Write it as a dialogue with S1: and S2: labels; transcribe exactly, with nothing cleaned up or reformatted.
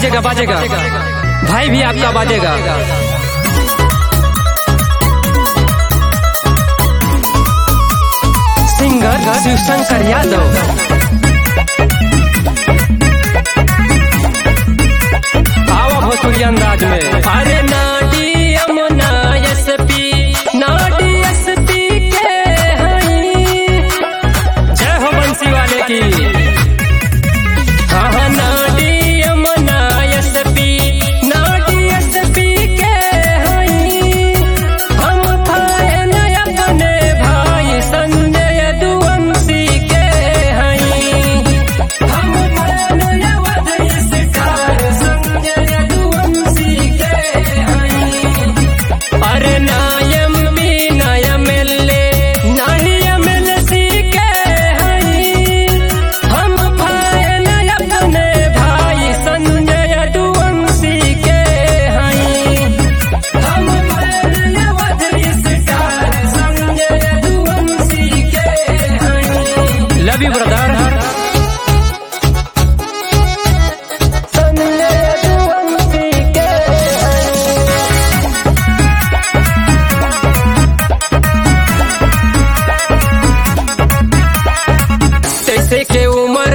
S1: बाजेगा बाजेगा भाई भी आपका बाजेगा। सिंगर शिवशंकर यादव। आवा भोजपुरी अंदाज में। अरे नाडी यमुना एसपी नाडी एसपी के हई। जय हो बंसी वाले की। हाँ हाँ नाडी यमुना एसपी नाडी एसपी के हई। हम फायन अपने भाई संजय दुवंशी के हई। हम फायन अवध स्टार संजय दुवंशी के हई। अरे नायम भी नायम एल्ले नायम एलसी के हई। हम फायन अपने भाई संजय दुवंशी के हई। हम फायन अवध स्टार संजय दुवंशी के हई। Love you brother. Sanjay Duvanshi के तैसे के उम्र